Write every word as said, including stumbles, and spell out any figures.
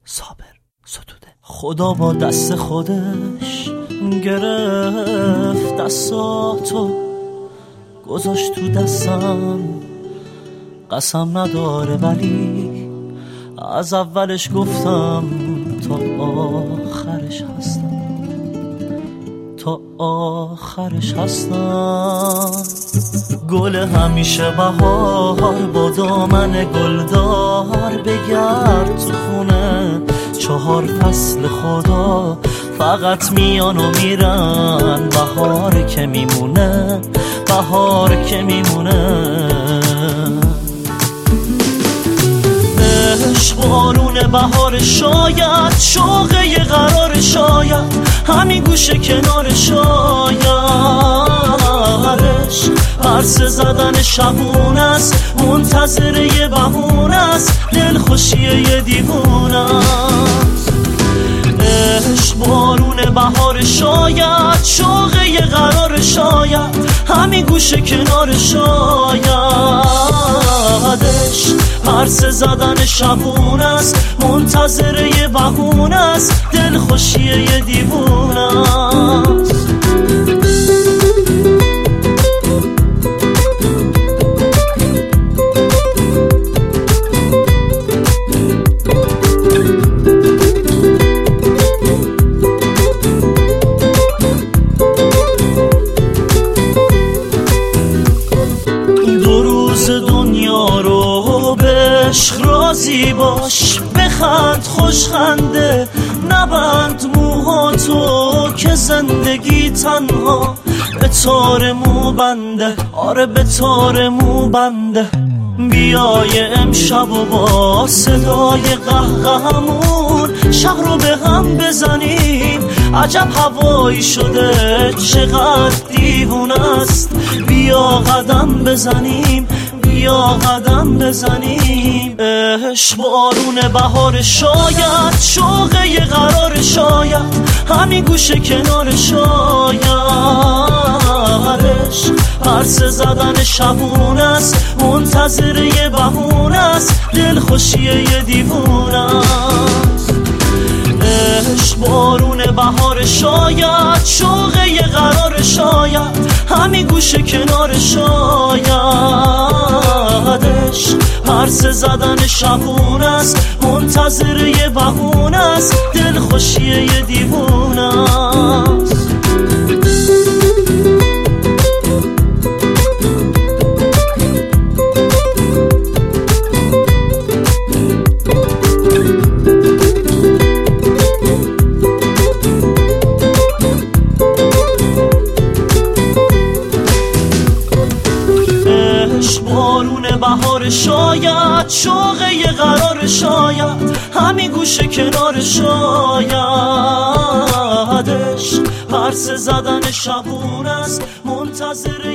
صابر ستوده. خدا با دست خودش گرفت دستاتو گذاشت تو دستم، قسم نداره ولی از اولش گفتم تا آخرش هستم، تا آخرش هستم. گل همیشه بهار با دامن گلدار، بگرد تو خونه چهار فصل خدا فقط میان و میرن، بهار که میمونه، بهار که میمونه. عشق بارون بهار، شاید شوقه یه قرار، شاید همین گوشه کنار، شایدش عرصه زدن شبون است، منتظر یه بهونه است، دل خوشی یه دیوونه است. عشق بارون بهار، شاید شوقه یه قرار، شاید همین گوشه کنار، شایدش عرصه زدن شبون است، منتظر یه بهونه است، دل خوشی یه دیوونه است. دنیا رو به عشق راضی باش، بخند خوشخنده، نبند موهاتو که زندگی تنها به تار مو بنده، آره به تار مو بنده. بیای امشب و با صدای قهقهمون شهر رو به هم بزنیم، عجب هوایی شده چقدر دیوونه است. بیا قدم بزنیم، بیا قدم بزنیم. عشق بارون بهار، شاید شوقه یه قرار، شاید همین گوشه کنار، شایدش عرصه زدن شبون است، منتظر یه بهونه است، دل خوشی یه دیوونه است. عشق بارون بهار، شاید شوقه یه قرار، شاید همین گوشه کنار، شایدش عرصه زدن شبون است، منتظر یه بهونه است، دل خوشی یه دیوونه است. بارون بهار، شاید شوقه یه قرار، شاید همین گوشه کنار، شایدش عرصه زدن شبون است، منتظر